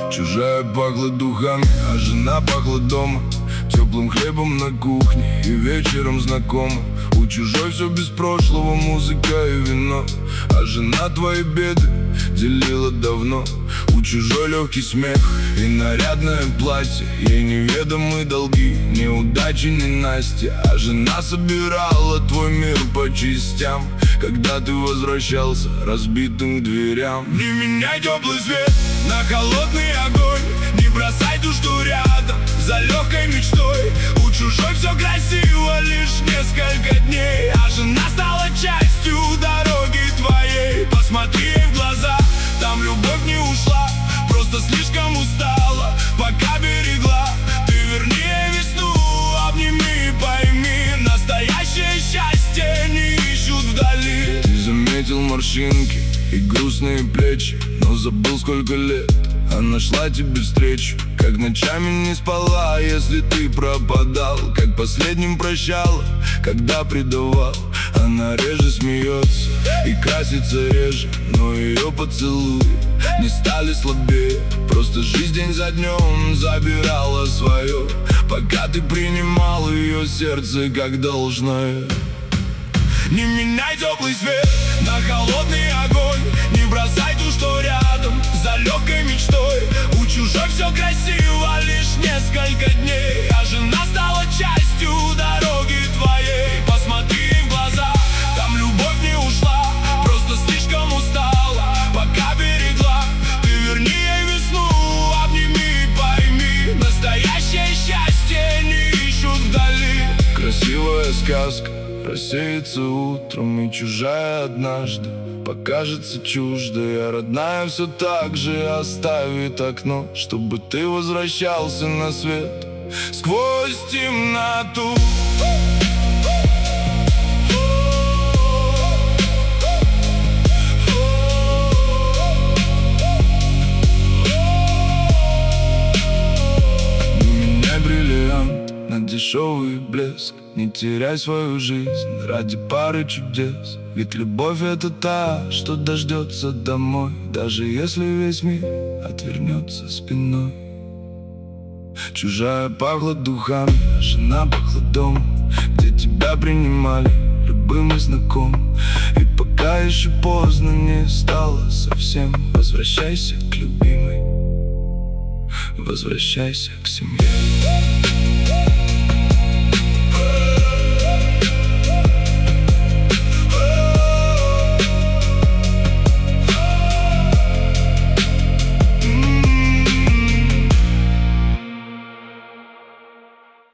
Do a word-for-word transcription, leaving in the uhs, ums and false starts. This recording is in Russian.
Чужая пахла духами, а жена пахла дома, теплым хлебом на кухне и вечером знакома. У чужой все без прошлого, музыка и вино, а жена твои беды делила давно. У чужой легкий смех и нарядное платье, ей неведомы долги, неудачи, ненастья. А жена собирала твой мир по частям, когда ты возвращался разбитым к дверям. Не меняй теплый свет на холодный огонь, не бросай ту, что рядом, за легкой мечтой. У чужой все красиво лишь несколько дней, а жена стала частью дороги твоей. Посмотри ей в глаза, там любовь не ушла, просто слишком устала, пока берегла. Ты верни ей весну, обними, пойми, настоящее счастье не ищут вдали. Ты заметил морщинки и грустные плечи, но забыл, сколько лет она шла тебе встречу. Как ночами не спала, если ты пропадал, как последним прощала, когда предавал. Она реже смеется и красится реже, но ее поцелуи не стали слабее. Просто жизнь день за днем забирала свое, пока ты принимал ее сердце как должное. Не меняй теплый свет на холодный огонь, не бросай ту, что рядом, за легкой мечтой. У чужой все красиво лишь несколько дней, а жена стала частью дороги твоей. Посмотри ей в глаза, там любовь не ушла, просто слишком устала, пока берегла. Ты верни ей весну, обними, пойми, настоящее счастье не ищут вдали. Красивая сказка рассеется утром, и чужая однажды покажется чуждой, а родная все так же оставит окно, чтобы ты возвращался на свет сквозь темноту. Дешевый блеск, не теряй свою жизнь ради пары чудес. Ведь любовь — это та, что дождется домой, даже если весь мир отвернется спиной. Чужая пахла духами, а жена пахла домом, где тебя принимали любым и знакомым. И пока еще поздно не стало совсем, возвращайся к любимой, возвращайся к семье.